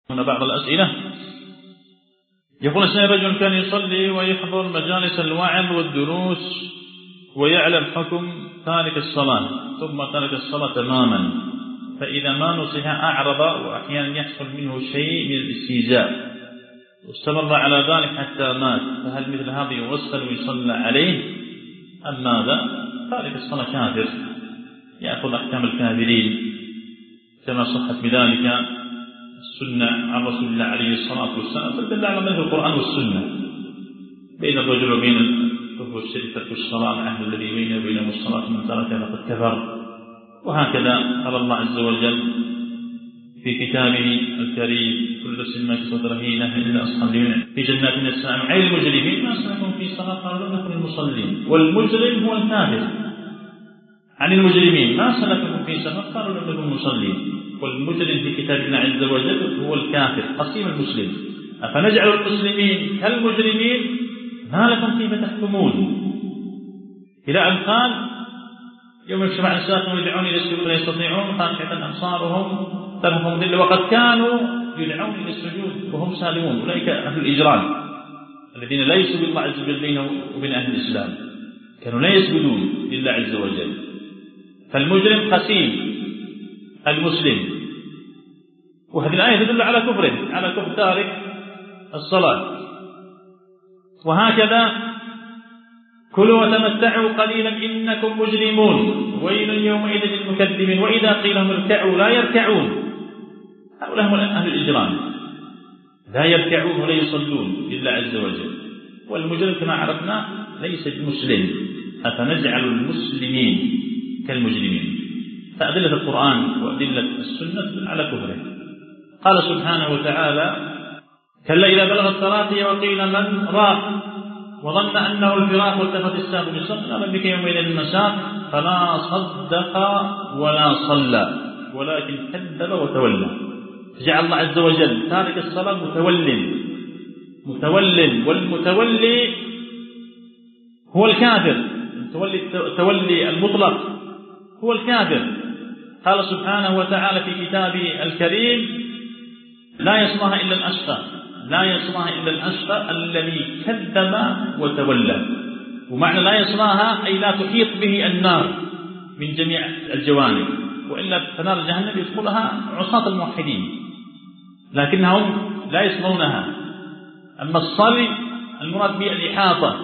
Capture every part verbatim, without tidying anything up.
هنا بعض الأسئلة. يقول السائل: رجل كان يصلي ويحضر مجالس الوعظ والدروس ويعلم حكم تارك الصلاة ثم ترك الصلاة تماما، فإذا ما نصح أعرض وأحيانا يحصل منه شيء من الاستهزاء واستمر على ذلك حتى مات، فهل مثل هذا يغسل ويصلى عليه أم ماذا؟ تارك الصلاة كافر يأخذ أحكام الكافرين كما صحت بذلك السنة عن رسول الله عليه الصلاة والسلام، فدل على مثل القرآن والسنة بين الرجل وبين الكفر والشرك ترك الصلاة، العهد الذي بينه وبينه الصلاة من تركها فقد كفر. وهكذا قال الله عز وجل في كتابه الكريم: كل نفس ما كسبت رهينة إلا أصحاب اليمين في جنات النعيم. عين المجرمين ما سلكهم في سقر قالوا لم نكن المصلين. والمجرم هو الكافر. عن المجرمين ما سلكهم في سقر قالوا لم نكن المصلين. والمجرم في كتاب الله عز وجل هو الكافر قسيم المسلم. أفنجعل المسلمين كالمجرمين ما لكم كيف تحكمون؟ إلى أن قال: يوم يجتمع الساق ويدعون إلى السجود لا يستطيعون خاشعة أبصارهم ترهقهم ذلة وقد كانوا يدعون إلى السجود وهم سالمون. أولئك أهل الإجرام الذين لا يسجد الله عز وجل بينهم وبين أهل الإسلام، كانوا لا يسجدون لله عز وجل. فالمجرم قسيم المسلم. وهذه الآية تدل على كفره، على كفر تارك الصلاة. وهكذا: كلوا وتمتعوا قليلا إنكم مجرمون ويل يومئذ للمكذبين وإذا قيل لهم اركعوا لا يركعون. هؤلاء هم أهل الإجرام، لا يركعون ولا يصلون لله عز وجل. والمجرم كما عرفنا ليس بمسلم. أفنجعل المسلمين كالمجرمين. فأدلة القرآن وأدلة السنة على كفره. قال سبحانه وتعالى: كلا إذا بلغ التراقي وقيل من راق وظن أنه الفراق والتفت الساق بالساق بك يومئذ المساق فلا صدق ولا صلى ولكن كذب وتولى. فجعل الله عز وجل تارك الصلاة متول متول والمتولي هو الكافر. التولي المطلق هو الكافر. قال سبحانه وتعالى في كتابه الكريم: لا يصلها إلا الأشقى لا يصلها إلا الأشقى الذي كذب وتولى. ومعنى لا يصلها أي لا تحيط به النار من جميع الجوانب، وإلا فنار جهنم يدخلها عصاة الموحدين لكنهم لا يصلونها. أما الصلي المراد به الإحاطة،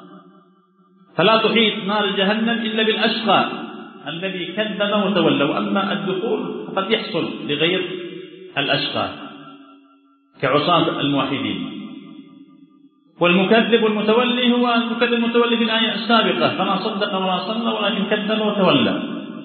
فلا تحيط نار جهنم إلا بالأشقى الذي كذب وتولى. وأما الدخول فقد يحصل لغير الأشقى كعصاة الموحدين. والمكذب والمتولي هو المكذب المتولي في الآية السابقة: فلا صدق ولا صلى ولكن كذب وتولى،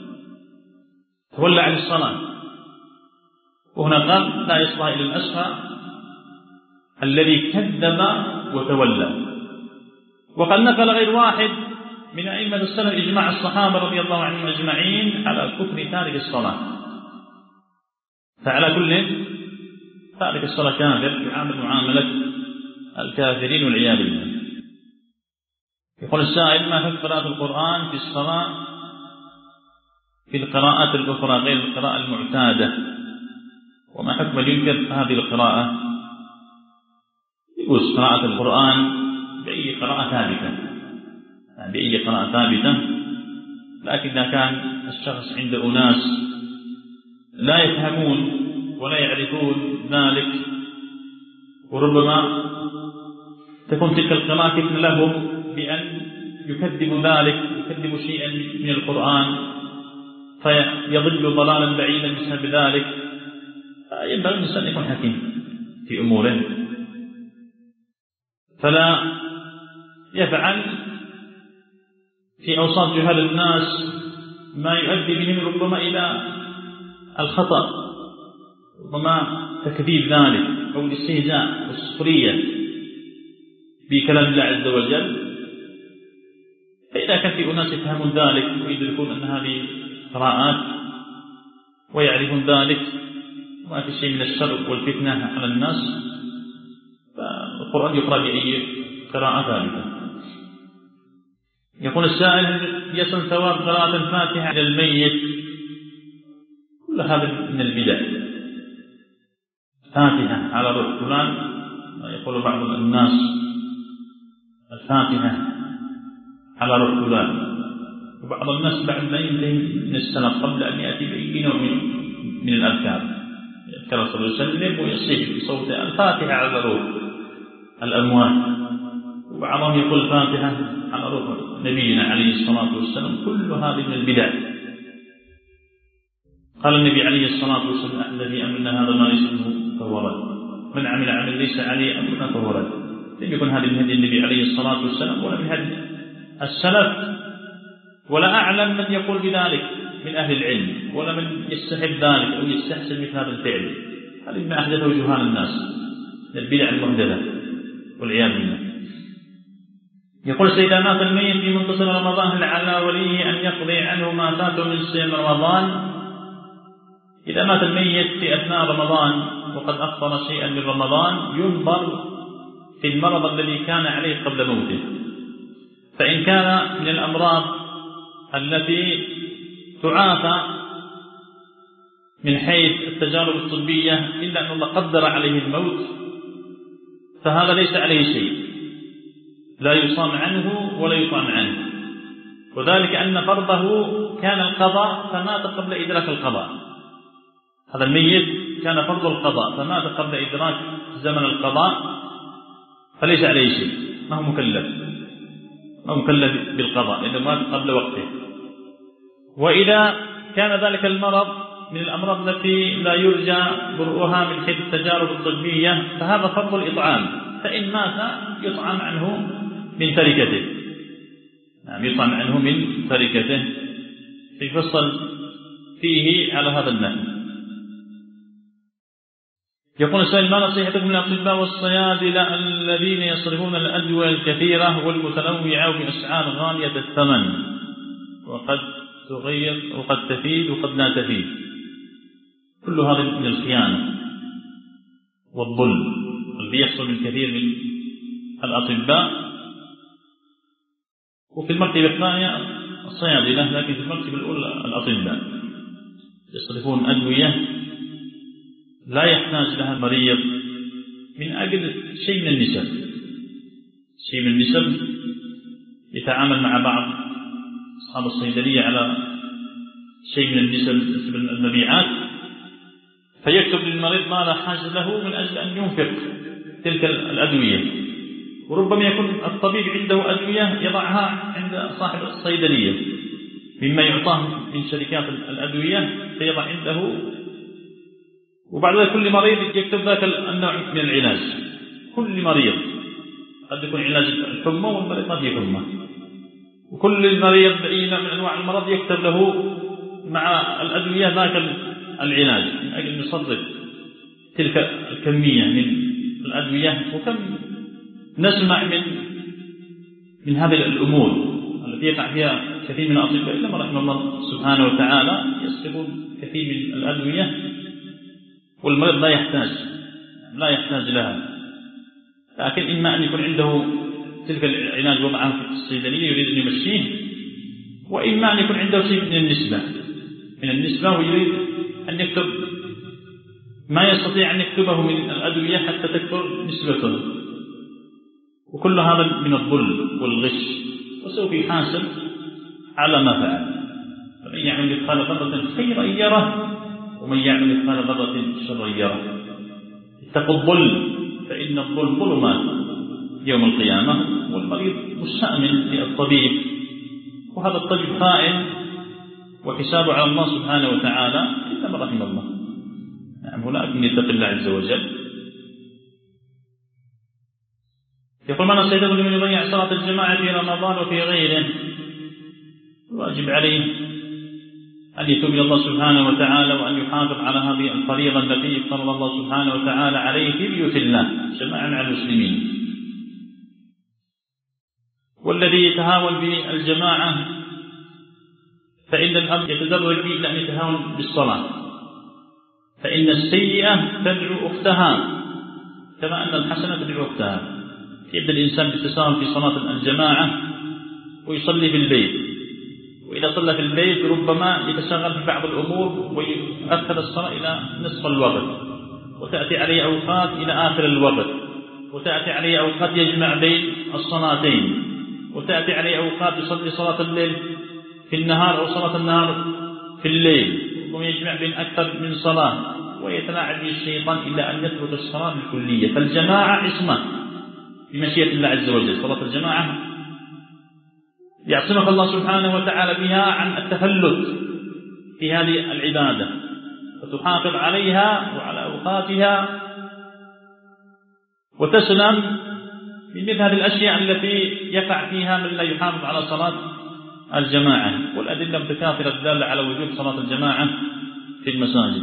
تولى عن الصلاة. وهنا قال: لا يصلها إلى الأشقى الذي كذب وتولى. وقد نقل غير واحد من أئمة السلف إجماع الصحابة رضي الله عنهم أجمعين على كفر تارك الصلاة. فعلى كل تارك الصلاة كافر يعامل معاملة الكافرين والعياذ بالله. يقول السائل: ما حكم قراءة القرآن في الصلاة في القراءات الأخرى غير القراءة المعتادة؟ وما حكم ينكر هذه القراءة؟ يجوز قراءة القرآن بأي قراءة ثابتة، يعني بأي قراءة ثابتة، لكن إذا كان الشخص عند أناس لا يفهمون ولا يعرفون ذلك وربما تكون تلك القراءة فتنة لهم بأن يكذب ذلك يكذب شيئا من القرآن فيضل ضلالا بعيدا بسبب ذلك، ينبغي الإنسان أن يكون حكيم في أموره فلا يفعل في أوساط جهال الناس ما يؤدي بهم ربما إلى الخطأ، ربما تكذيب ذلك أو الاستهزاء والسخرية بكلام الله عز وجل. فإذا كان في أناس يفهمون ذلك ويدركون أن هذه قراءات ويعرفون ذلك وما في شيء من الشر والفتنة على الناس، فالقرآن يقرأ بأي قراءة ثالثة. يقول السائل: يصل ثواب قراءة الفاتحة على الميت؟ كل هذا من البدع. فاتحة على روح فلان، يقول بعض الناس الفاتحة على روح فلان، وبعض الناس بعد ما ينتهي من السنة قبل أن يأتي بأي نوع من الأذكار يذكر صلى الله عليه وسلم ويصيح بصوت الفاتحة على روح الأموات، وبعضهم يقول الفاتحة على روح نبينا عليه الصلاة والسلام. كل هذه من البدع. قال النبي عليه الصلاة والسلام: الذي أمرنا هذا ما ليس منه فهو رد، من عمل عمل ليس عليه أمرنا فهو رد. لم يكن هذه من هدي النبي عليه الصلاة والسلام ولا من هدي السلف، ولا أعلم من يقول بذلك من أهل العلم، ولا من يستحب ذلك أو يستحسن مثل هذا الفعل. هذه ما أحدثه جهال الناس من البدع المحدثة والعياذ بالله. يقول: إذا مات الميت في منتصف رمضان هل على وليه أن يقضي عنه ما فاته من صيام رمضان؟ إذا مات الميت في أثناء رمضان وقد أفطر شيئا من رمضان ينظر في المرض الذي كان عليه قبل موته، فإن كان من الأمراض التي تعافى من حيث التجارب الطبية إلا أن الله قدر عليه الموت فهذا ليس عليه شيء، لا يصام عنه ولا يطعم عنه، وذلك أن فرضه كان القضاء فمات قبل إدراك القضاء. هذا الميت كان فرض القضاء فمات قبل إدراك زمن القضاء فليس عليه شيء، ما هو مكلف ما هو مكلف بالقضاء لأنه مات قبل وقته. وإذا كان ذلك المرض من الأمراض التي لا يرجى برؤها من حيث التجارب الطبية فهذا فرض الإطعام، فإن مات يطعم عنه من تركته، نعم يطعم عنه من تركته. يفصل فيه على هذا النحو. يقول السائل: ما نصيحتكم للأطباء والصيادلة الذين يصرفون الأدوية الكثيرة والمتنوعة بأسعار غالية الثمن وقد تغير وقد تفيد وقد لا تفيد؟ كل هذا من الخيانة والظلم الذي يحصل من كثير من الأطباء، وفي المرتبة الثانية الصيادلة، لكن في المرتبة الأولى الأطباء يصرفون أدوية لا يحتاج لها المريض من أجل شيء من النسب شيء من النسب يتعامل مع بعض أصحاب الصيدلية على شيء من النسب نسب المبيعات، فيكتب للمريض ما لا حاجة له من أجل أن ينفق تلك الأدوية، وربما يكون الطبيب عنده أدوية يضعها عند صاحب الصيدلية مما يعطاه من شركات الأدوية فيضع عنده، وبعد ذلك كل مريض يكتب ذاك النوع من العلاج. كل مريض قد يكون علاج الحمى والمريض ما فيه حمى، وكل مريض بأي نوع من أنواع المرض يكتب له مع الأدوية ذاك العلاج من أجل أن يصرف تلك الكمية من الأدوية. وكم نسمع من من هذه الأمور التي يقع فيها كثير من الأطباء إلا ما رحم الله سبحانه وتعالى، يصرفون كثير من الأدوية والمريض لا يحتاج لا يحتاج لها، لكن إما أن يكون عنده تلك العلاج وضعها في الصيدلية يريد أن يمشيه، وإما أن يكون عنده شيء من النسبة من النسبة ويريد أن يكتب ما يستطيع أن يكتبه من الأدوية حتى تكثر نسبته، وكل هذا من الظلم والغش، وسوف يحاسب على ما فعل. فمن يعمل مثقال ذرة خيرا يره ومن يعمل مثقال ذرة شرا يره. اتقوا الظلم فإن الظلم ظلمات يوم القيامة، والمريض مستأمن للطبيب، وهذا الطبيب خائن وحسابه على الله سبحانه وتعالى إلا من رحم الله. نعم هناك من يتقي الله عز وجل. يقول: من نصيحتكم لمن يضيع صلاة الجماعة في رمضان وفي غيره؟ الواجب عليه أن يتوب إلى الله سبحانه وتعالى وأن يحافظ على هذه الفريضة التي افترض الله سبحانه وتعالى عليه في بيوت الله جماعة مع المسلمين. والذي يتهاون بالجماعة فإن الأمر يتدرج به إلى أن يتهاون بالصلاة، فإن السيئة تدعو أختها كما أن الحسنة تدعو أختها. يبدأ الإنسان بالتساهل في صلاة الجماعة ويصلي في البيت، وإذا صلى في البيت ربما يتشغل في بعض الأمور ويؤخر الصلاة إلى نصف الوقت، وتأتي عليه أوقات إلى آخر الوقت، وتأتي عليه أوقات يجمع بين الصلاتين، وتأتي عليه أوقات يصلي صلاة الليل في النهار أو صلاة النهار في الليل، ويجمع بين أكثر من صلاة، ويتلاعب به الشيطان إلى أن يترك الصلاة بالكلية. فالجماعة عصمة بمشيئة الله عز وجل. صلاة الجماعة يعصمك الله سبحانه وتعالى بها عن التفلت في هذه العبادة، وتحافظ عليها وعلى أوقاتها، وتسلم من مثل هذه الأشياء التي يقع فيها من لا يحافظ على صلاة الجماعة. والأدلة متكاثرة الدالة على وجوب صلاة الجماعة في المساجد.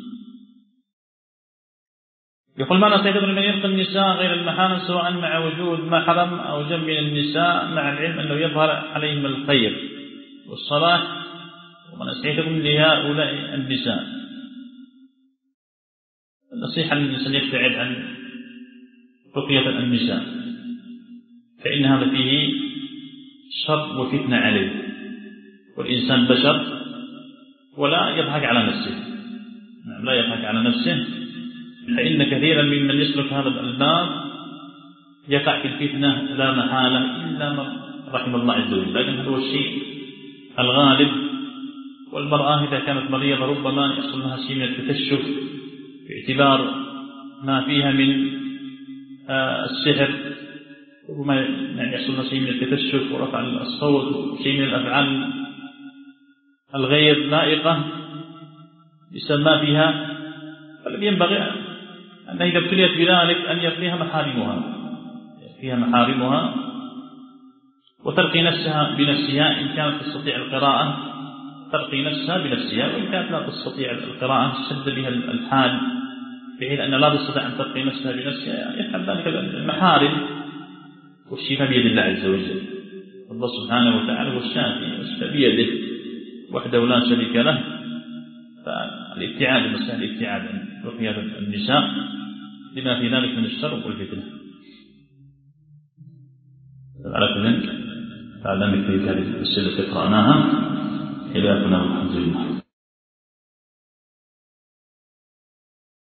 يقول: ما نستيقظ من يلقي النساء غير المحارم سواء مع وجود محرم أو جنب من النساء مع العلم أنه يظهر عليهم الخير والصلاح، وما نستيقظ لهؤلاء النساء. النصيحة للإنسان يبتعد عن رقية النساء، فإن هذا فيه شر وفتنة عليه، والإنسان بشر ولا يضحك على نفسه، لا يضحك على نفسه، فإن كثيرا ممن يسلك هذا الباب يقع في الفتنة لا محالة إلا من رحم الله عز وجل، لكن هذا هو الشيء الغالب. والمرأة إذا كانت مريضة ربما يحصل لها شيء من التكشف باعتبار ما فيها من السحر، ربما يعني يحصل لها شيء من التكشف ورفع الصوت وشيء من الأفعال الغير لائقة بسبب ما فيها. فالذي ينبغي أن إذا ابتليت بذلك أن يرقيها محارمها يرقيها محارمها وترقي نفسها بنفسها. إن كانت تستطيع القراءة ترقي نفسها بنفسها، وإن كانت لا تستطيع القراءة شد بها الحال بحيث أن لا تستطيع أن ترقي نفسها بنفسها، يفعل ذلك المحارم. والشفاء بيد الله عز وجل، الله سبحانه وتعالى هو الشافي، والشفاء بيده وحده لا شريك له. فالابتعاد مسألة الابتعاد عن رقية النساء لما في ذلك من الشر والفتنة. على كل تعلمت في هذه السلة قرأناها إلى أن الحمد لله.